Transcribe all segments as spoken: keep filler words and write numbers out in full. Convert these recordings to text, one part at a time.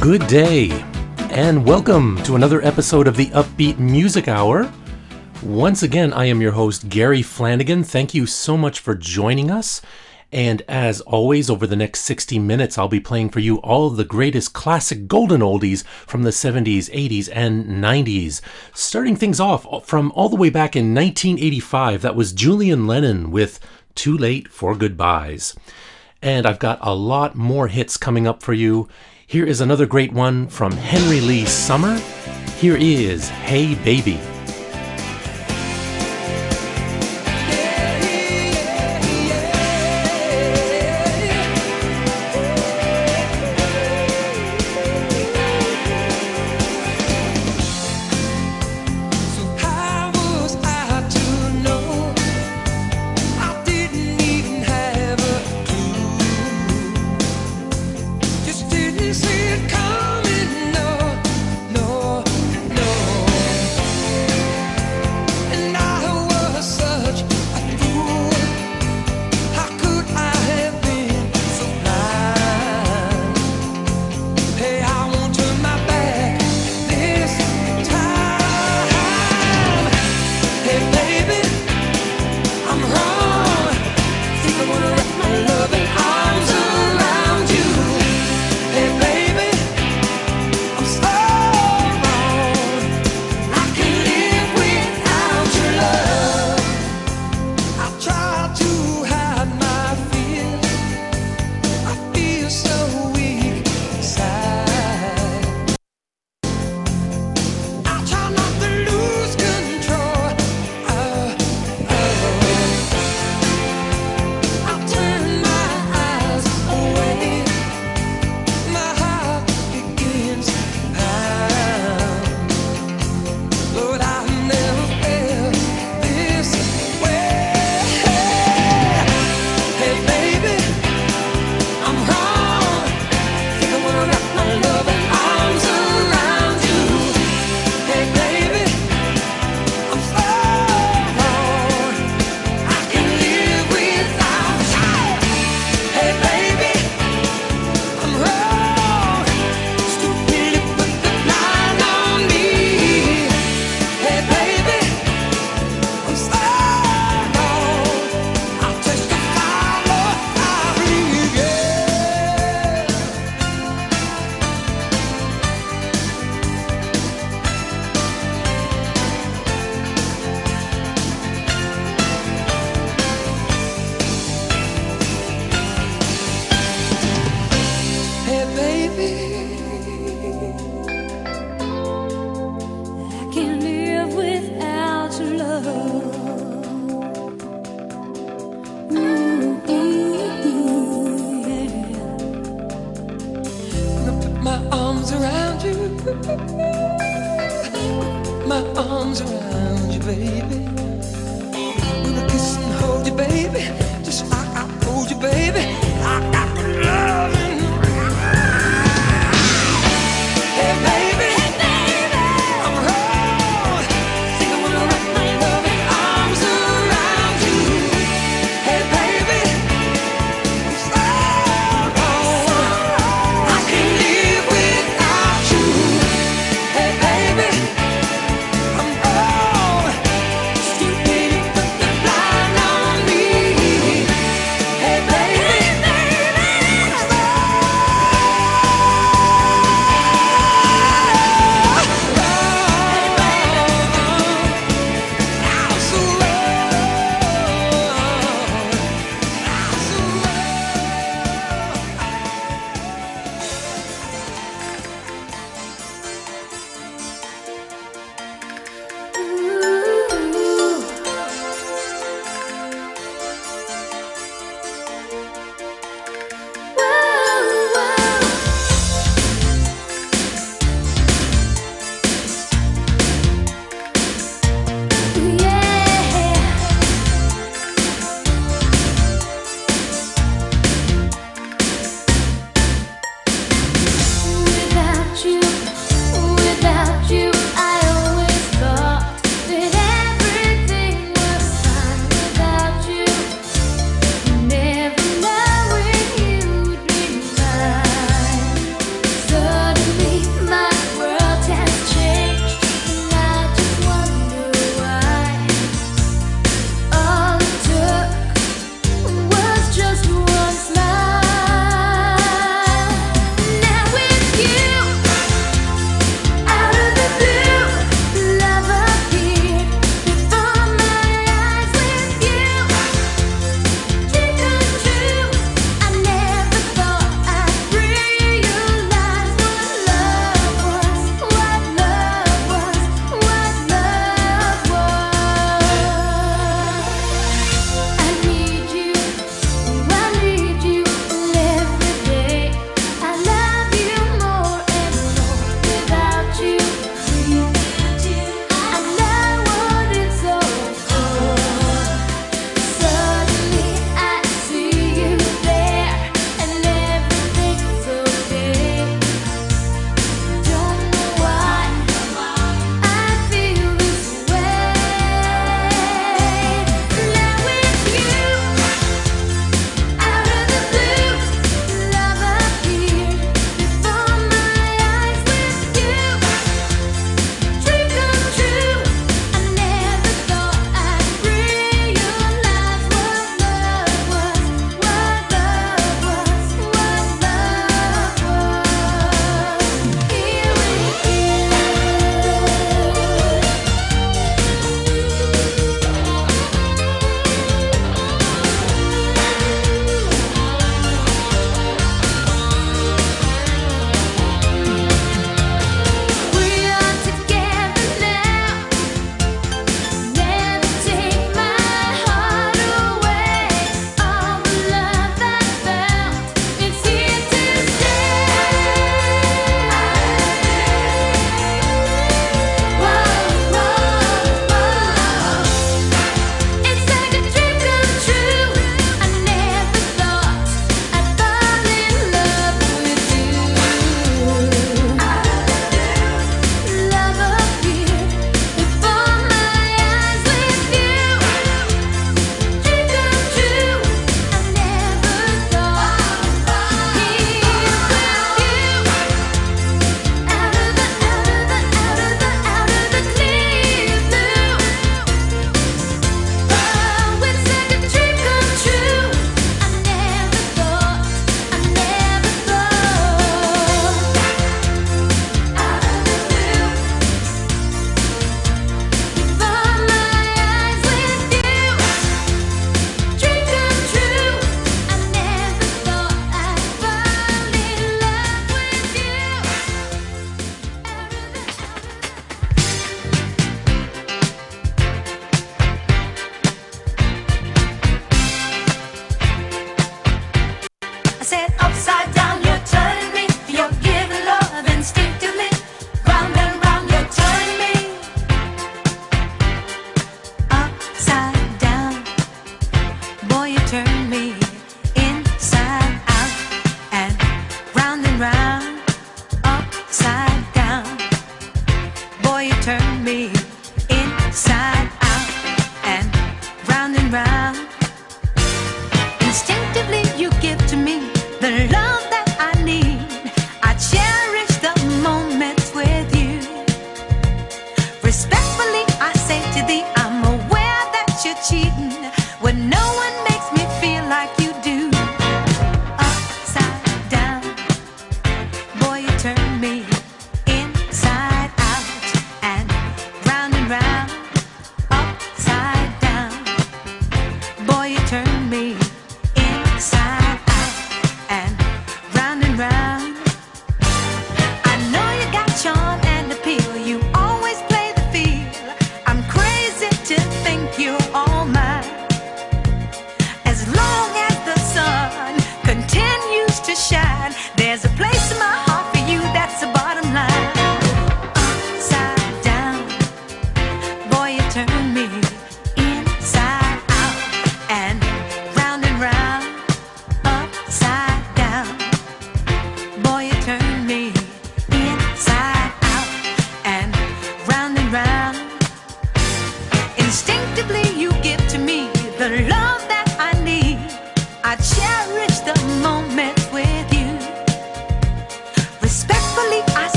Good day, and welcome to another episode of the Upbeat Music Hour. Once again, I am your host, Gary Flanagan. Thank you so much for joining us. And as always, over the next sixty minutes, I'll be playing for you all of the greatest classic golden oldies from the seventies, eighties, and nineties. Starting things off from all the way back in nineteen eighty-five, that was Julian Lennon with Too Late for Goodbyes. And I've got a lot more hits coming up for you. Here is another great one from Henry Lee Summer. Here is Hey Baby. See it coming, no, no, no.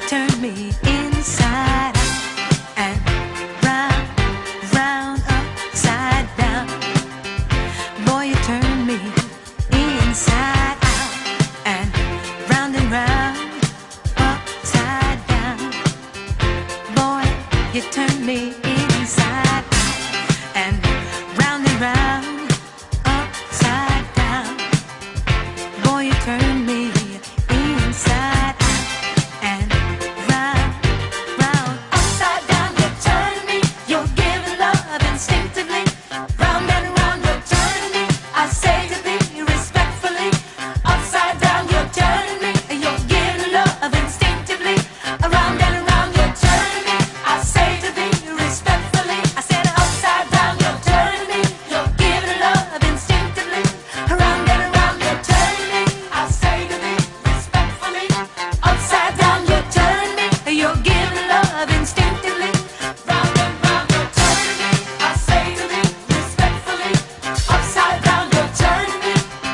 turn me inside out and round, round, upside down. Boy, you turn me inside out and round and round, upside down. Boy, you turn me inside out and round and round, upside down. Boy, you turn me inside out and round, round, upside down. You turn me, you're giving love instinctively. Round and round, you turn me, I say to thee respectfully. Upside down, you turn me, you're giving love instinctively. Around and around, you turn me, I say to thee respectfully. I said upside down, you turn me, you're giving love instinctively. Around and around, you turn me, I say to thee respectfully. Upside down, you turn me, you're giving love instinctively. Round and round, you turn me, I say to thee respectfully. Upside down, you turn me.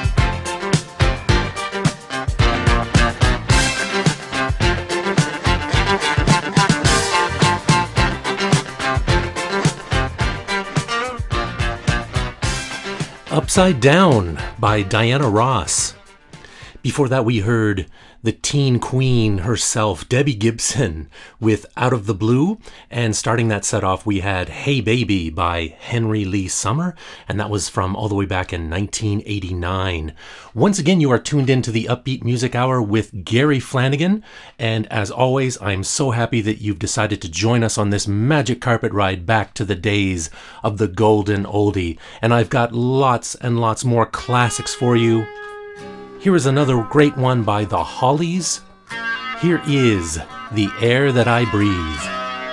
Upside Down by Diana Ross. Before that, we heard the teen queen herself, Debbie Gibson, with Out of the Blue. And starting that set off, we had Hey Baby by Henry Lee Summer. And that was from all the way back in nineteen eighty-nine. Once again, you are tuned into the Upbeat Music Hour with Gary Flanagan. And as always, I'm so happy that you've decided to join us on this magic carpet ride back to the days of the golden oldie. And I've got lots and lots more classics for you. Here is another great one by the Hollies. Here is The Air That I Breathe.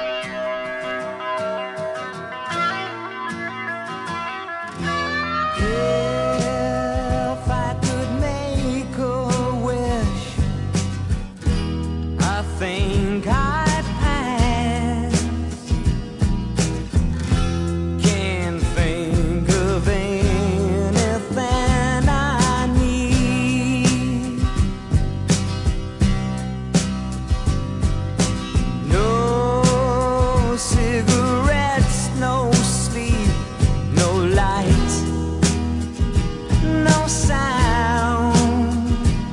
If I could make a wish, I think I'd pass. Can't think of anything I need. No cigarettes, no sleep, no light, no sound,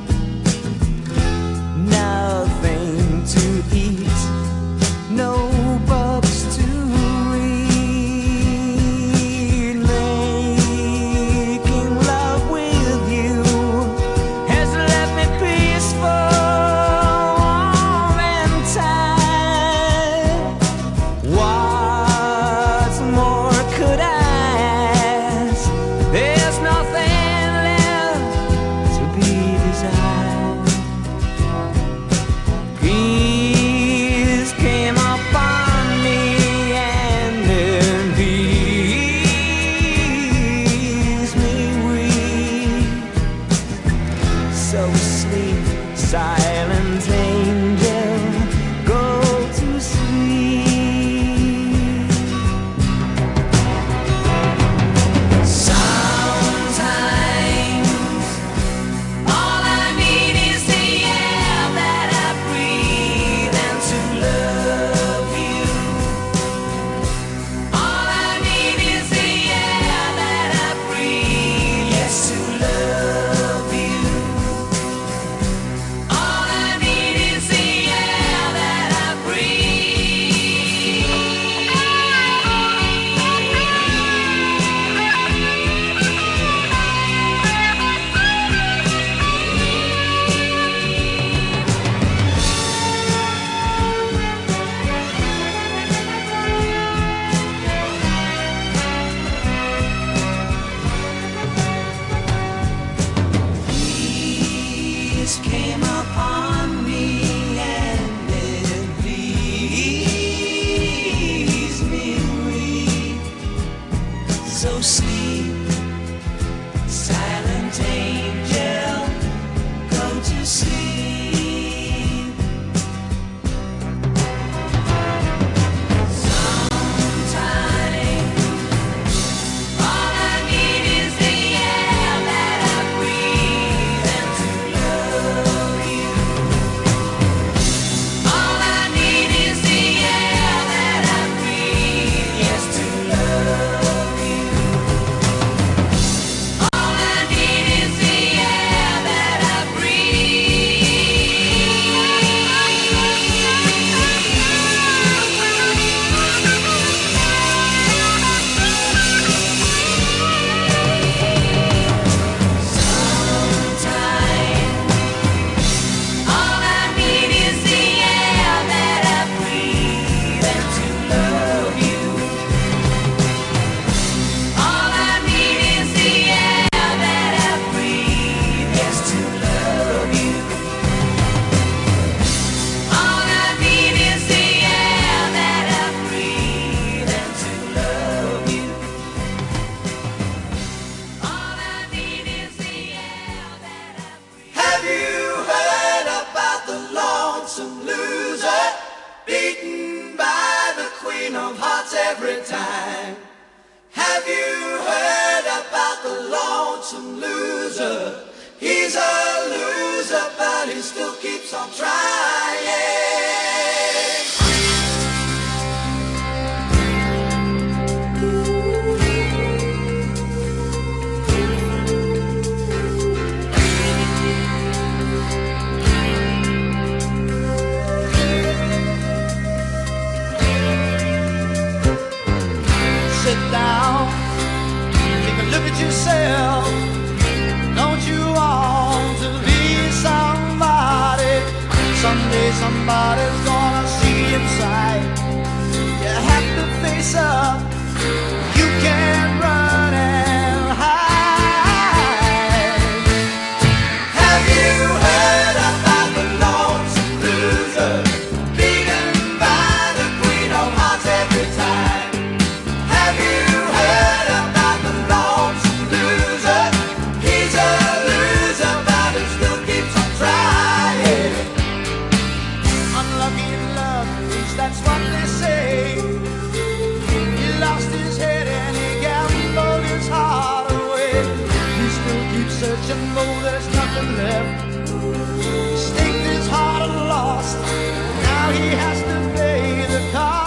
nothing to eat, no books to read. Making love with you has left me peaceful, warm and tired. What more could I ask? There's nothing left to be desired. Peace came upon me and then leaves me weak. So sleep, silent angel, go to sleep. Sometimes all I need is the air that I breathe and to love you. All I need is the air that I breathe, yes, to love you. All I need is the air that I Peace came upon me and it leaves me weak. So sleep, silent angel, go to sleep. Sometimes all I need is the air that I breathe and to love you. All I you heard about the lonesome loser? He's a loser, but he still keeps on trying. Sit down, take a look at yourself. Don't you want to be somebody? Someday somebody's gonna see inside. You have to face up. You can't run and hide. Have you heard about the lonesome loser? Beaten by the queen of hearts every time. Have you heard about the lonesome loser? He's a loser, but he still keeps on trying. Unlucky in love, at least that's what they say. He lost his head and he gambled his heart away. He still keeps searching, though there's nothing left. Staked his heart and lost. Now he has to pay the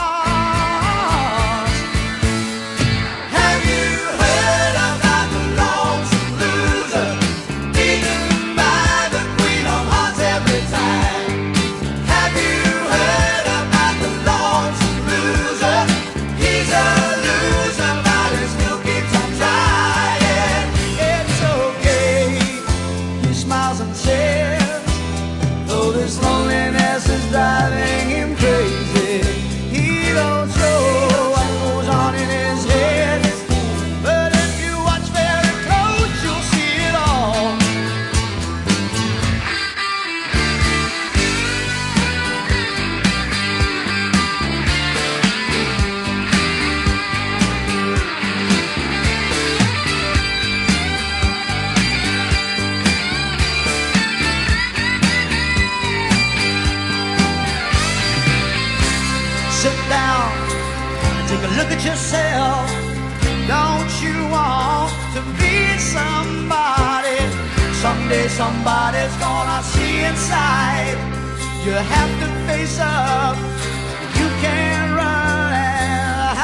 cost. Have you heard about the lonesome loser? Beaten by the queen of hearts every time. Have you heard about the lonesome loser? He's a loser, but he still keeps on trying. It's okay, he smiles and says, though this loneliness is driving him crazy, he don't show what goes on in his head. But if you watch very close, you'll see it all. Sit down, take a look at yourself. Don't you want to be somebody? Someday somebody's gonna see inside. You have to face up. You can't run and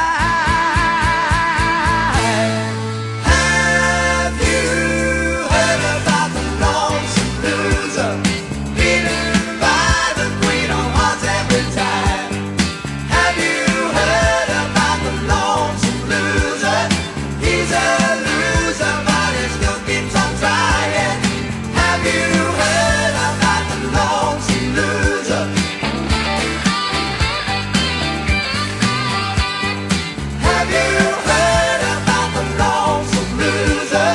hide. Have you heard about the lonesome loser? Beaten by the queen of hearts every time. Have you heard about the lonesome loser? He's a loser, but he still keeps on trying. Have you heard about the lonesome loser? Have you heard about the lonesome loser?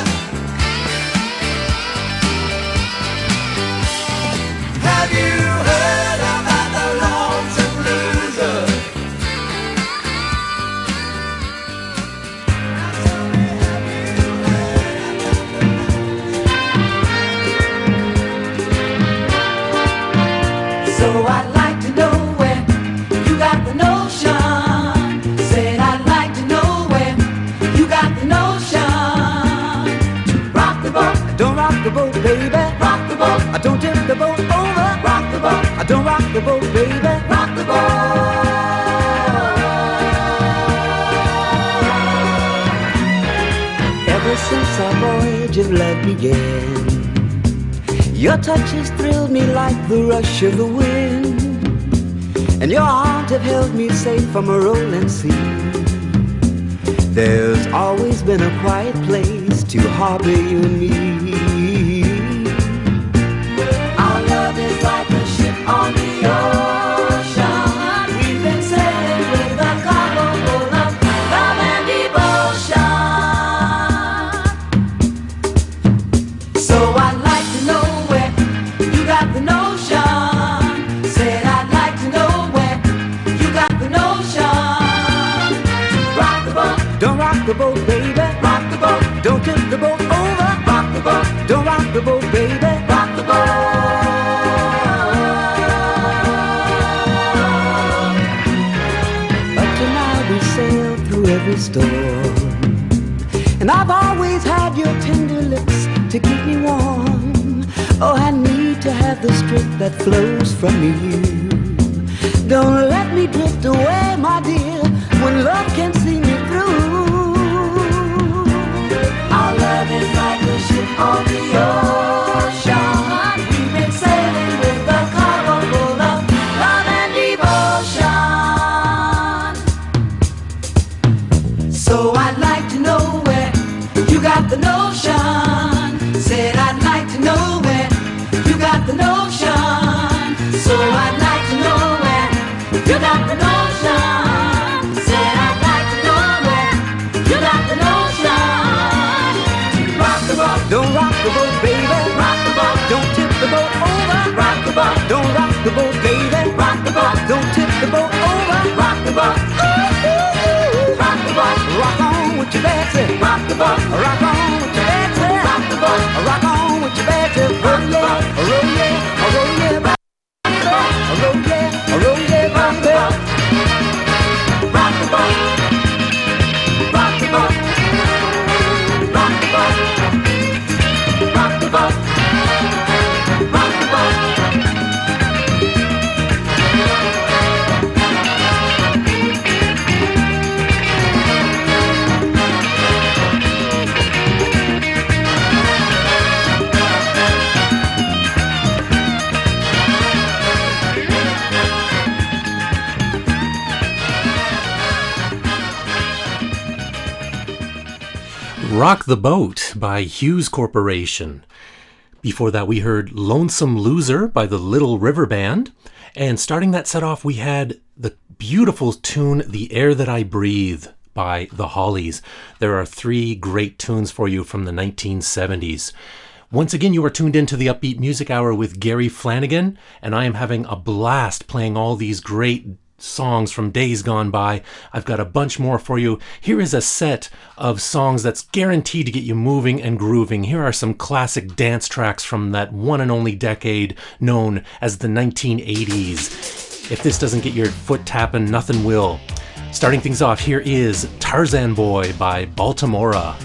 Have you heard about the lonesome loser? So I'd like to know where you got the notion. Said I'd like to know where you got the notion. Rock the boat, Don't rock the boat, baby. rock the boat, I don't tip the boat over. rock the boat, I don't rock the boat, baby. rock the boat. Ever since our voyage of love began, your touches thrilled me like the rush of the wind, and your arms have held me safe from a rolling sea. There's always been a quiet place to harbor you and me. Our love is like a ship on the ocean. We've been sailing with a cargo full of love and devotion. So I'd like to know where you got the notion. Said I'd like to know where you got the notion. Rock the boat, Don't rock the boat, baby. rock the boat, Don't tip the boat over. rock the boat, Don't rock the boat, baby. rock the boat. Up to now we sailed through every storm, the strip that flows from you. Don't let me drift away, my dear, when love can see me through. Our love is like a ship on the ocean. We've been sailing with a cargo full of love and devotion. So I'd like to know where you got the notion. Said I'd like to know where you got the notion. So I'd like to know where you got the notion. Said I'd like to know where you got the notion. Rock the boat, don't rock the boat, baby. Rock the boat, don't tip the boat over. Rock the boat, don't rock the boat, baby. Rock the boat, don't tip the boat over. Rock the boat, ooh, ooh, ooh. Rock the boat, rock on with your Betsy. Rock the boat, rock on with your Betsy. Rock the boat, rock on with your Betsy. Roll yeah, roll yeah, roll yeah, rock the boat, roll yeah, roll yeah, rock the boat, rock the boat, rock the boat, rock the boat, rock the boat, rock the boat. Rock the Boat by Hughes Corporation. Before that, we heard Lonesome Loser by the Little River Band. And starting that set off, we had the beautiful tune The Air That I Breathe by the Hollies. There are three great tunes for you from the nineteen seventies. Once again, you are tuned into the Upbeat Music Hour with Gary Flanagan, and I am having a blast playing all these great songs from days gone by. I've got a bunch more for you. Here is a set of songs that's guaranteed to get you moving and grooving. Here are some classic dance tracks from that one and only decade known as the nineteen eighties. If this doesn't get your foot tapping, nothing will. Starting things off, here is Tarzan Boy by Baltimora.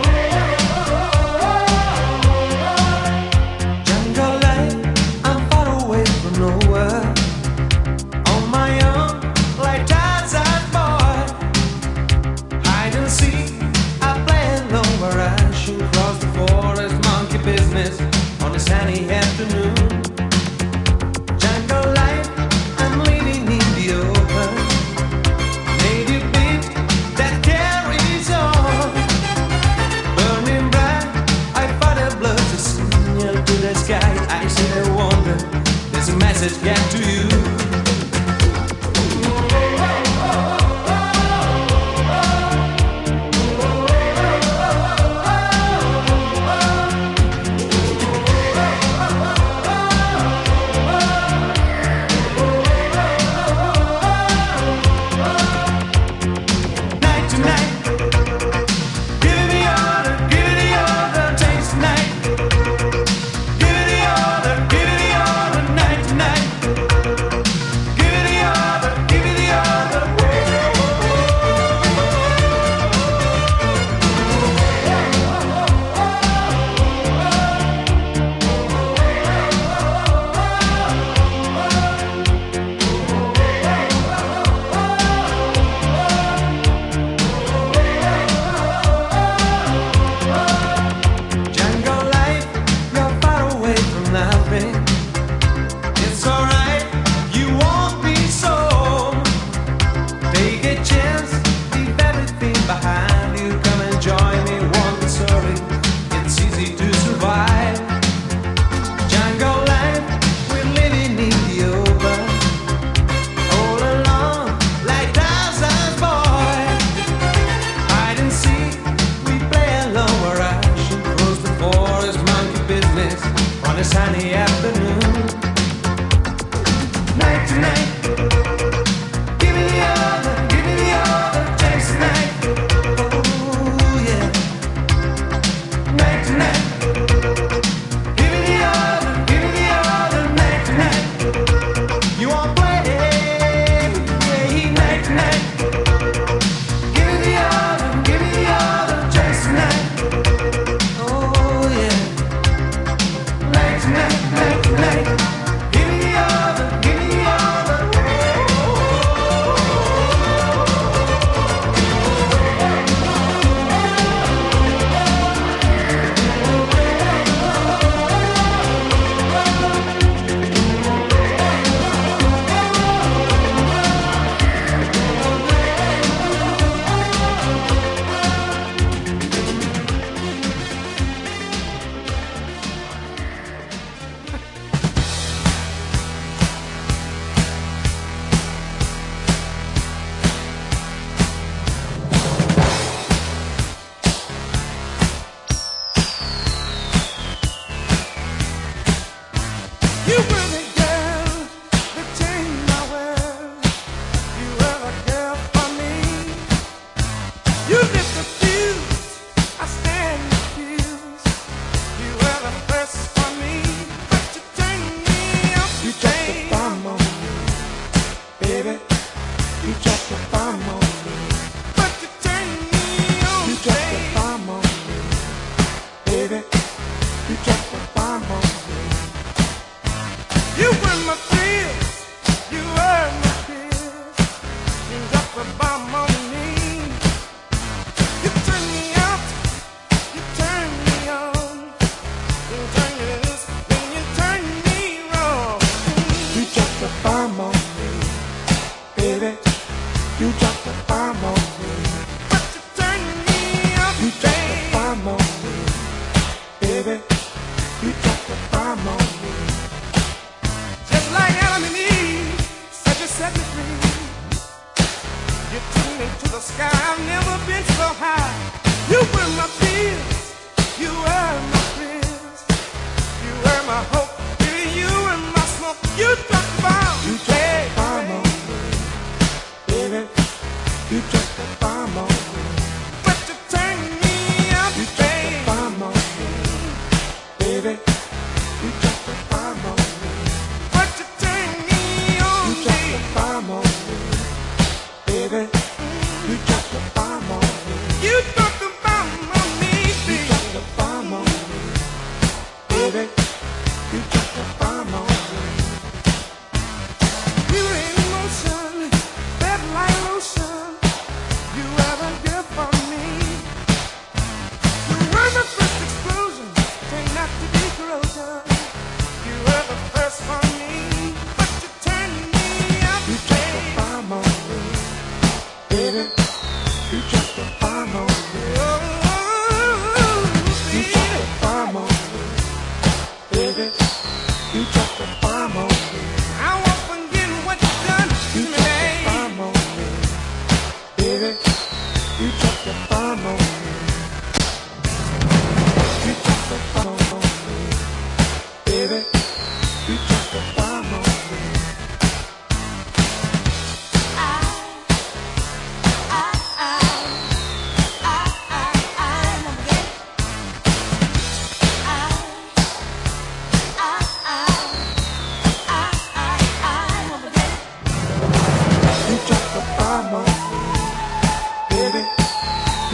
Jungle life, I'm far I've never been so high. You were my peace, you were my prince, you were my hope, you were my smoke. You took the bomb, you took the bomb on me, baby. You took the bomb on me, but you turned me up, you took the bomb on me, baby. You took the bomb on me, but you turned me on, you took the bomb on me, baby. You took the bomb on me, you took the bomb on me, baby. You took the bomb on me, baby. You took the bomb on me. You were in motion, that light lotion. You were the gift for me. You were the first explosion, turned out to be corrosion. You were the first for me, but you turned me up. You took the bomb on me, baby. You took the bomb on me. Oh, you took the bomb on me, baby. You took the bomb on me. I won't forget what you done to me. You took the bomb on me, baby. You took the bomb on me. You took the bomb on me, baby. You took the bomb on me. You took the bomb on me, baby.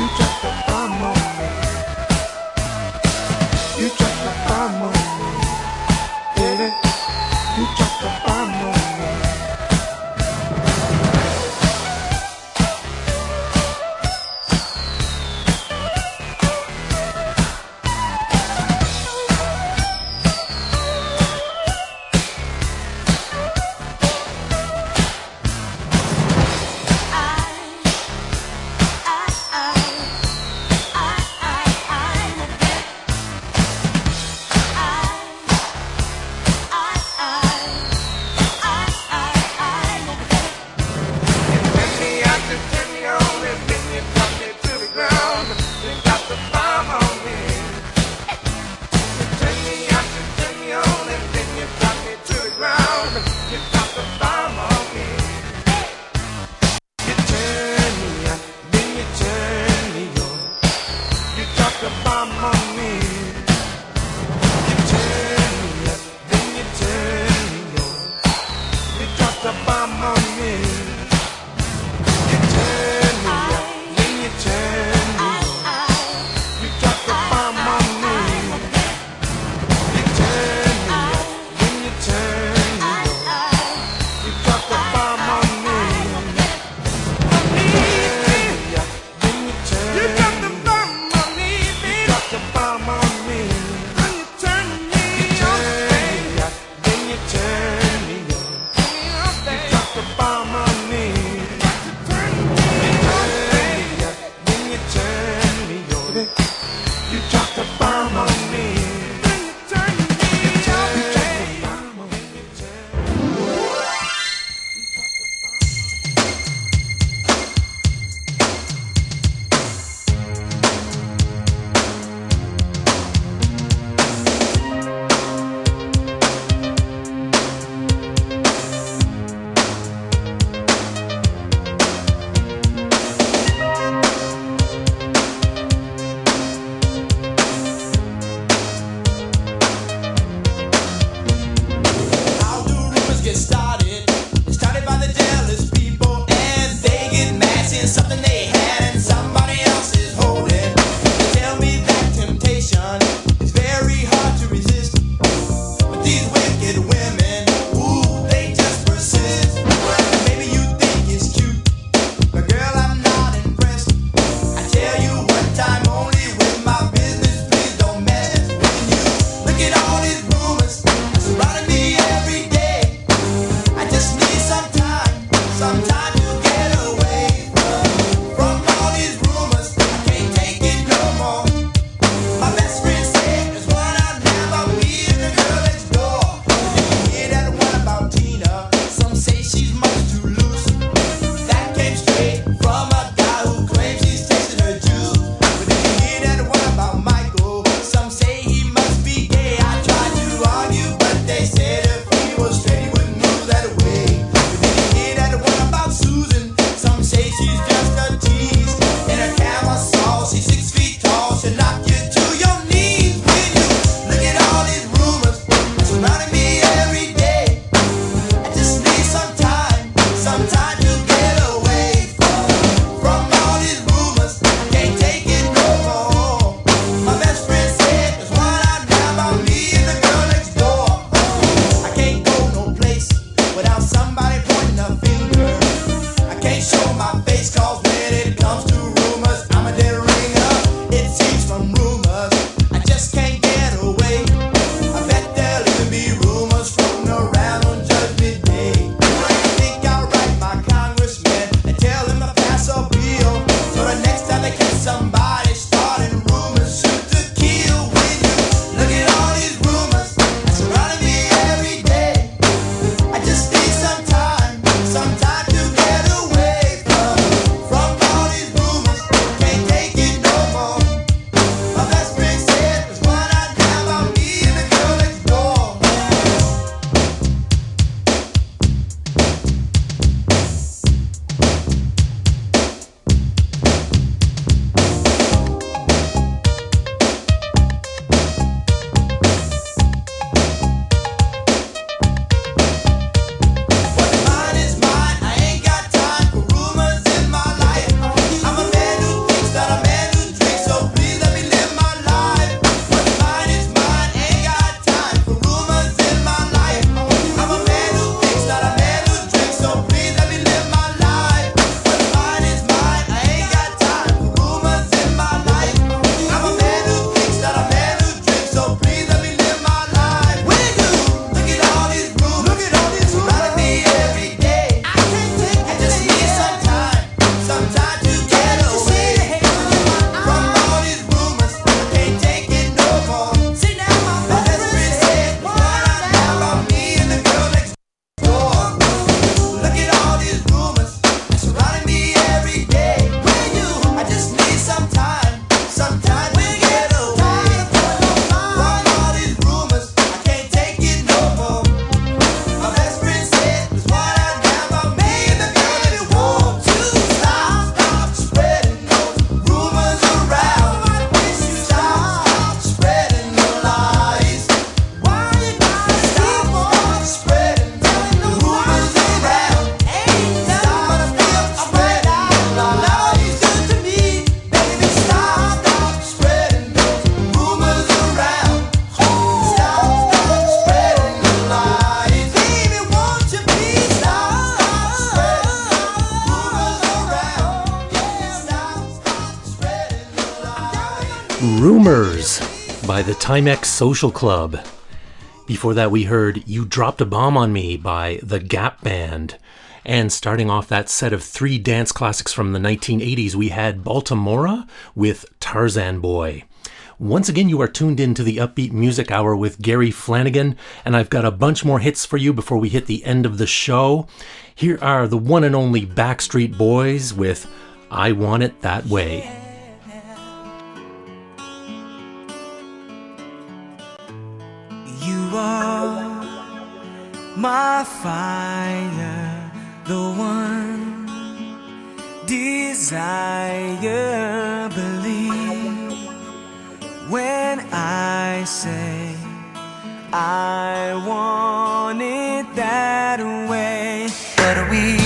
Rumors by the Timex Social Club. Before that, we heard You Dropped a Bomb on Me by the Gap Band. And starting off that set of three dance classics from the nineteen eighties, we had Baltimora with Tarzan Boy. Once again, you are tuned in to the Upbeat Music Hour with Gary Flanagan, and I've got a bunch more hits for you before we hit the end of the show. Here are the one and only Backstreet Boys with I Want It That Way. You are my fire, the one desire, believe when I say I want it that way. But we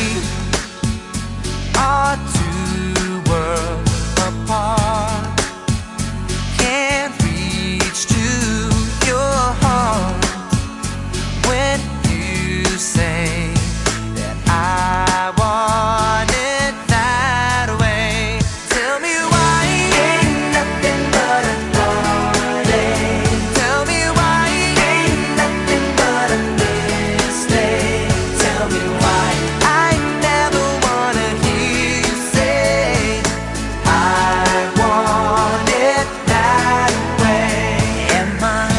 are two worlds apart, can't reach to your heart when you say that I want it that way. Tell me why ain't nothing but a heartache. Tell me why ain't nothing but a mistake. Tell me why I never wanna hear you say I want it that way. Am I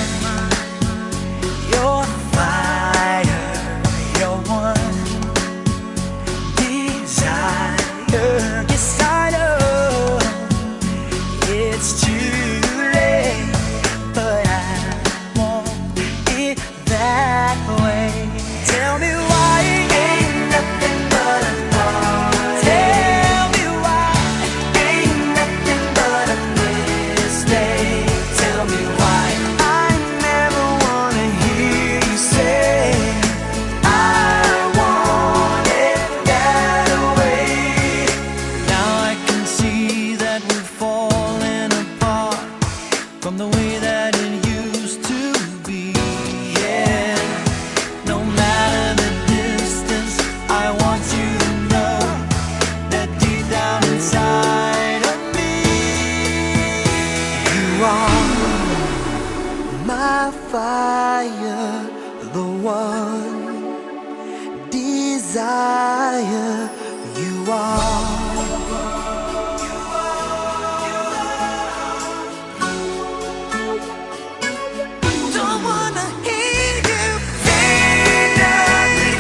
your fire, your one desire? Yes, I know it's too late, but I want it that way. Tell me why ain't nothing but a heartache. Tell me why ain't nothing but a mistake. Tell me why I never wanna hear you say I want it that way. Now I can see that we're falling apart from the way that it used to be. Yeah, no matter the distance, I want you to know that deep down inside of me, you are my fire, the one desire. You are. Don't wanna hear you say nothing.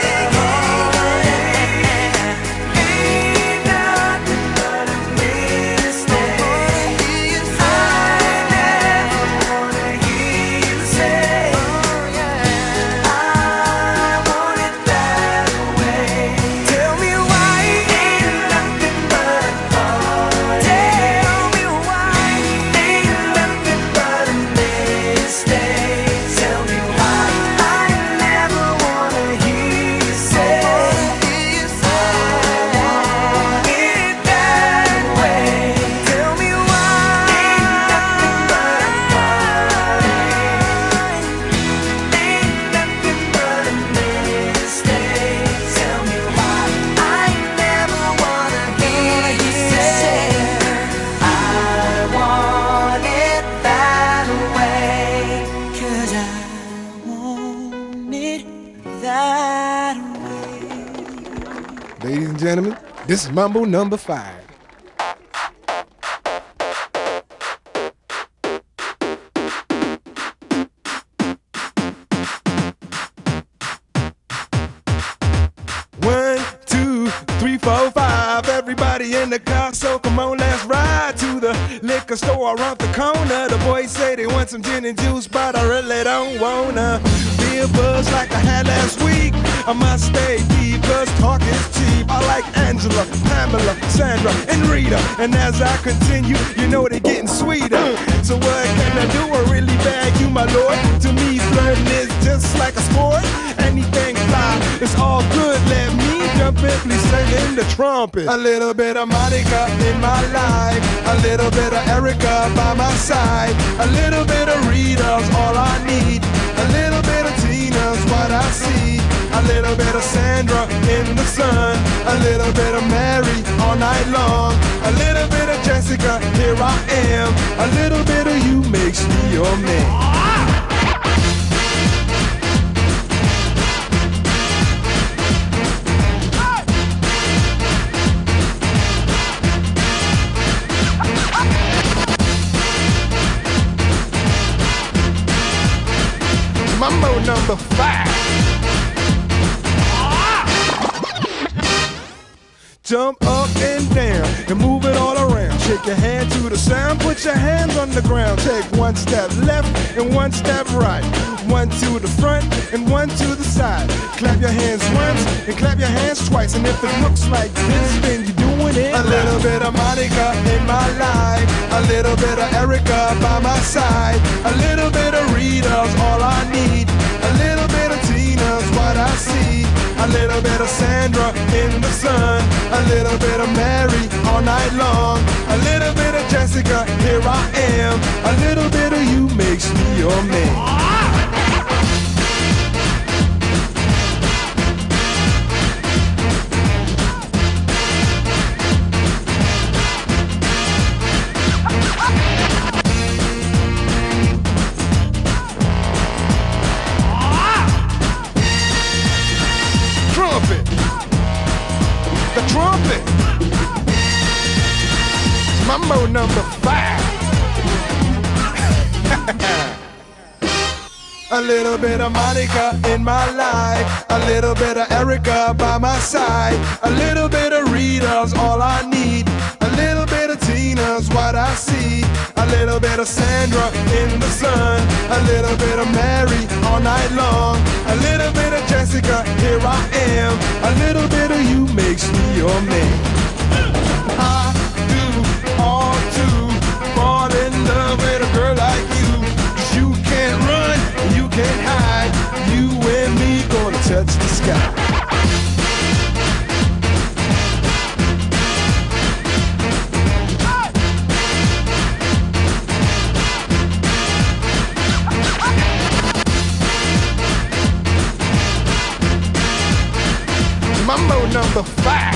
Ain't nothing but a mistake. I never wanna hear you say I want it that way. Tell me why ain't nothing but a heartache. Tell me why ain't nothing but a mistake. Tell me why I never wanna hear you say I want it that way. Tell me why ain't nothing but a heartache. Ain't nothing but a mistake. Tell me why I never wanna hear you say I want it that way. 'Cause I want it that way. Ladies and gentlemen, this is Mambo number five. One, two, three, four, five. Everybody in the car, so come on, let's ride to the liquor store around the corner. The boys say they want some gin and juice, but I really don't wanna be a buzz like I had last week. I must stay deep, cause talk is cheap. I like Angela, Pamela, Sandra, and Rita. And as I continue, you know they're getting sweeter. So what can I do? I really bag you, my lord. To me, flirting is just like a sport. Anything fly, it's all good. Let me jump in, please sing in the trumpet. A little bit of Monica in my life, a little bit of Erica by my side, a little bit of Rita's all I need, a little bit of Tina's what I see, a little bit of Sandra in the sun, a little bit of Mary all night long, a little bit of Jesse Jessica, here I am. A little bit of you makes me your man. Mambo number five. Jump up and down and move it all around. Shake your hand to the sound, put your hands on the ground. Take one step left and one step right. One to the front and one to the side. Clap your hands once and clap your hands twice. And if it looks like this, then you're doing it. A little bit of Monica in my life, a little bit of Erica by my side, a little bit of Rita's all I need, a little bit of Tina's what I see, a little bit of Sandra in the sun, a little bit of Mary all night long, a little bit of Jessica, here I am, a little bit of you makes me your man. Trumpet, the trumpet, Mambo number five. A little bit of Monica in my life, a little bit of Erica by my side, a little bit of Rita's all I need, a little bit of Tina's what I see, a little bit of Sandra in the sun, a little bit of Mary all night long, a little bit of Jessica, here I am, a little bit of you makes me your man. I do all to fall in love with a girl like you, 'cause you can't run, you can't hide, you and me gonna touch the sky. Mambo number five.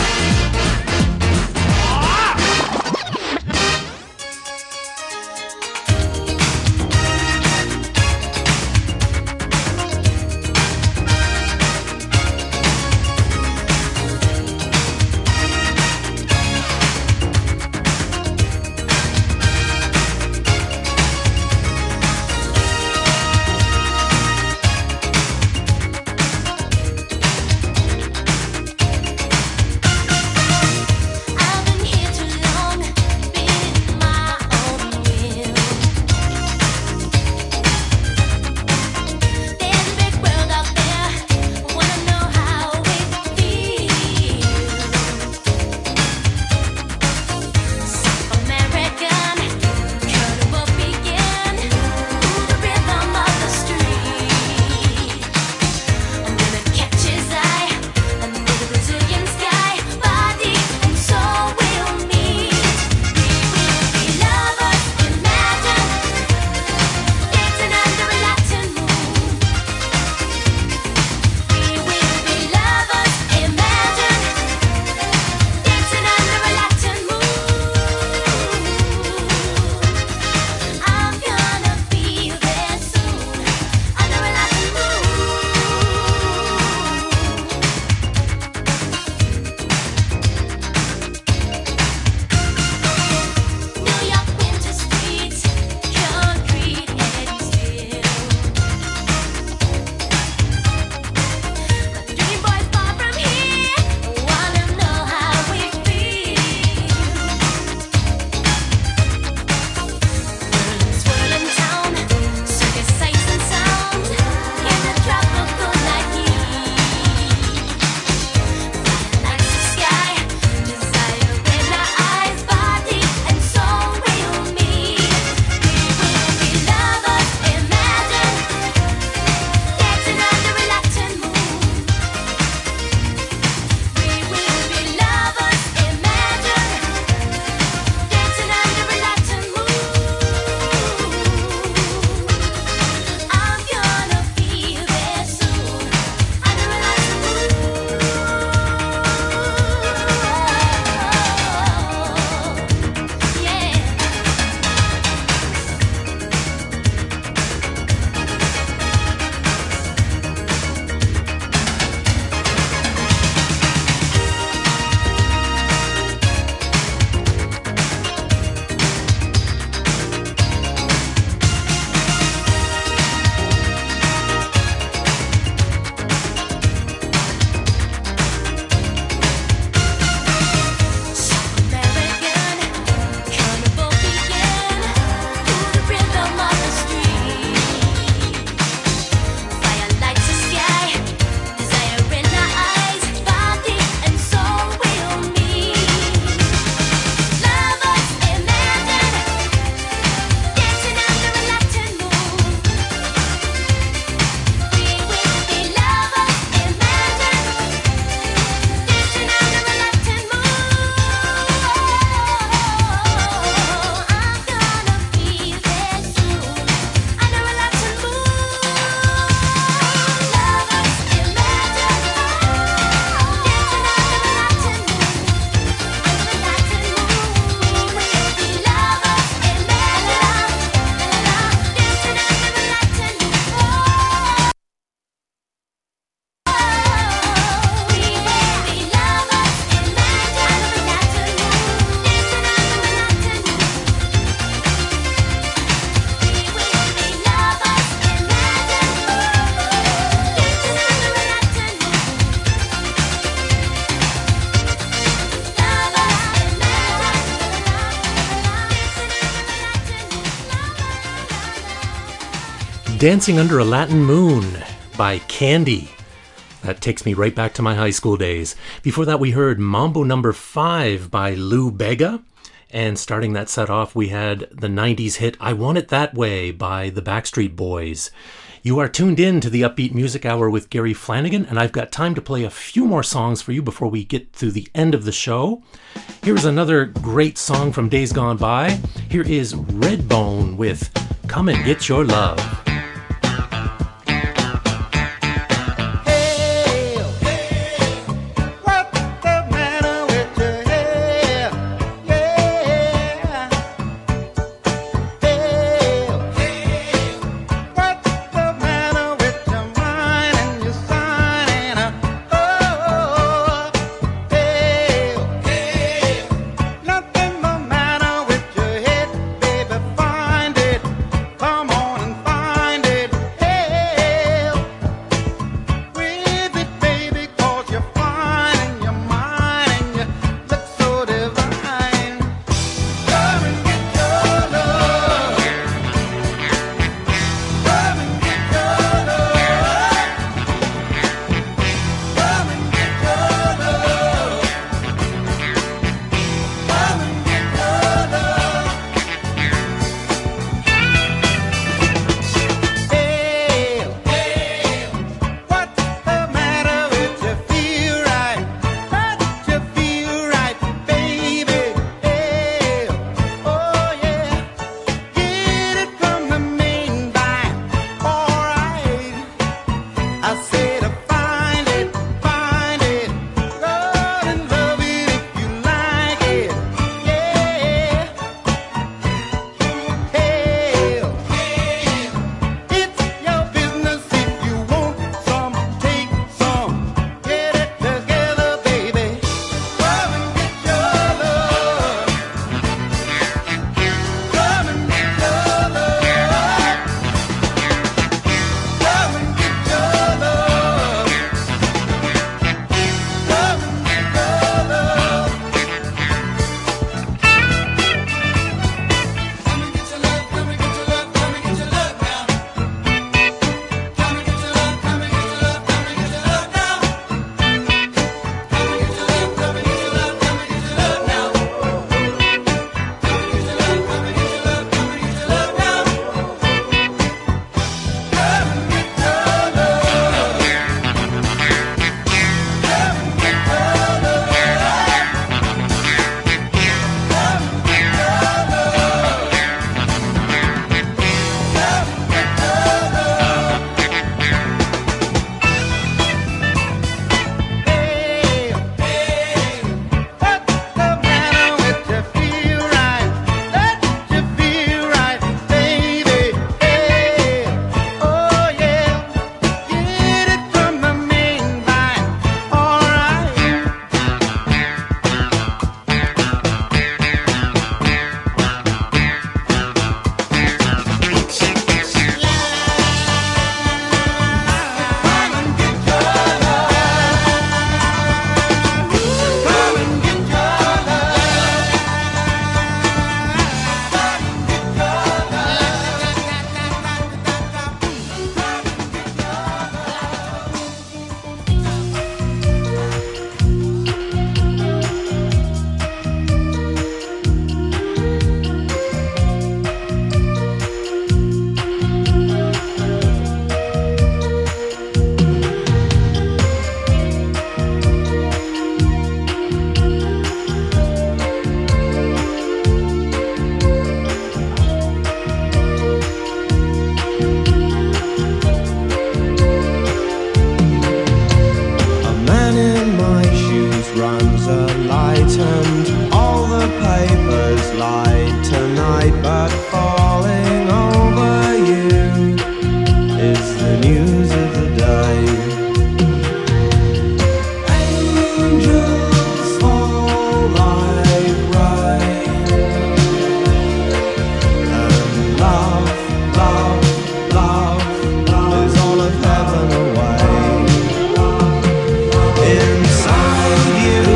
Dancing Under a Latin Moon by Candy. That takes me right back to my high school days. Before that, we heard Mambo Number Five by Lou Bega. And starting that set off, we had the nineties hit I Want It That Way by the Backstreet Boys. You are tuned in to the Upbeat Music Hour with Gary Flanagan, and I've got time to play a few more songs for you before we get to the end of the show. Here's another great song from days gone by. Here is Redbone with Come and Get Your Love.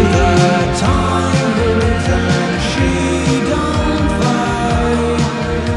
Inside you, the time moves and she don't fly.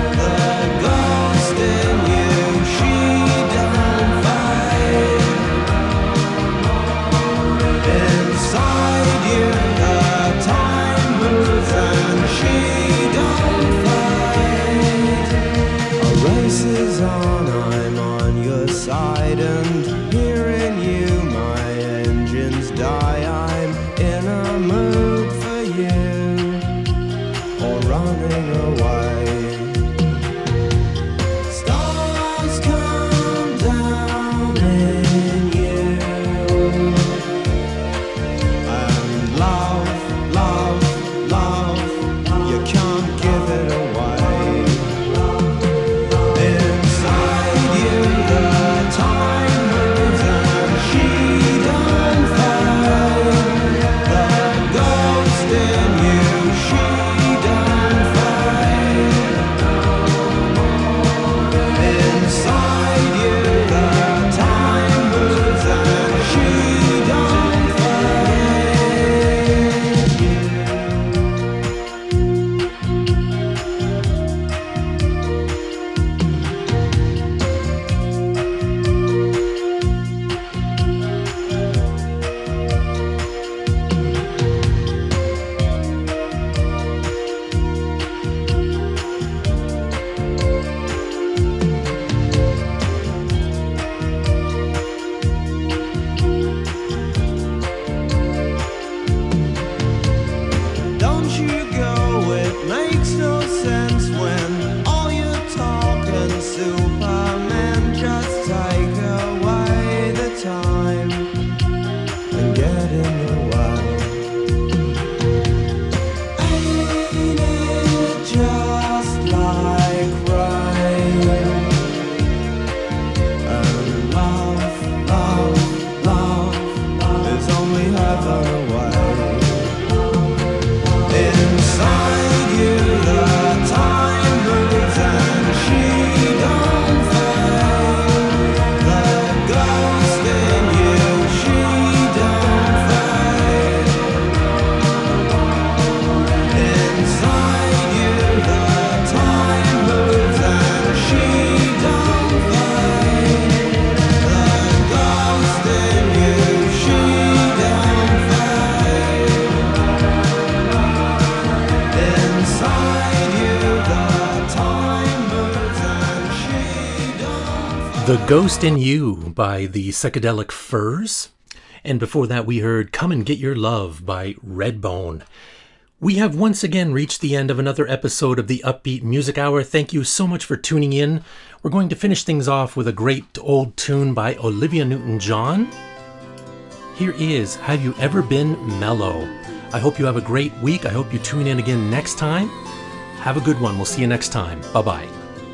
The Ghost in You by the Psychedelic Furs. And before that, we heard Come and Get Your Love by Redbone. We have once again reached the end of another episode of the Upbeat Music Hour. Thank you so much for tuning in. We're going to finish things off with a great old tune by Olivia Newton-John. Here is Have You Ever Been Mellow? I hope you have a great week. I hope you tune in again next time. Have a good one. We'll see you next time. Bye-bye.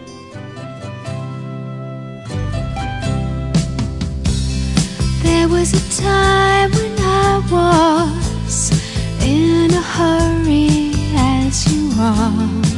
There was a time when I was in a hurry as you are.